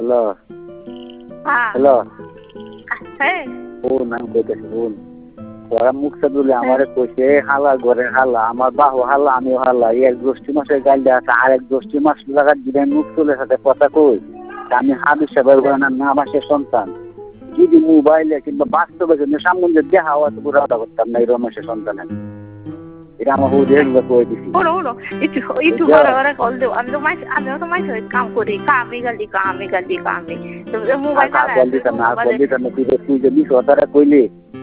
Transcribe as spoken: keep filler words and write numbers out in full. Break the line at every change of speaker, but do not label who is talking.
hello
হ্যাঁ
hello
হ্যাঁ
ও নাম কইতেছে বোন ওরা মুখটা দিলে আমারে কইছে হালা ঘরে হালা আমার বাহু হালা আমিও হালা এক গোষ্ঠী মাসের গাল দেওয়া আছে আরেক গোষ্ঠী মাস লাগার দিবেন মুখ তুলে সাথে কথা কই আমি হাবি সাহেবের না আমাসের সন্তান যদি মোবাইলে কিংবা বাস্তবে কিন্তু সামনে দেখা হওয়া তো পুরো করতাম না এই রমেশের সন্তানের এটা আমার বউ দেখবে কই দিছি
উনো উনো একটু একটু ঘরে ঘরে কল দেও আমি তো মাই আমিও তো মাই কাম করি কামে গালি কামে গালি কামে তো মোবাইল
আর কল দিতাম না কল দিতাম না তুই যে তুই যে বিশ হাজার কইলি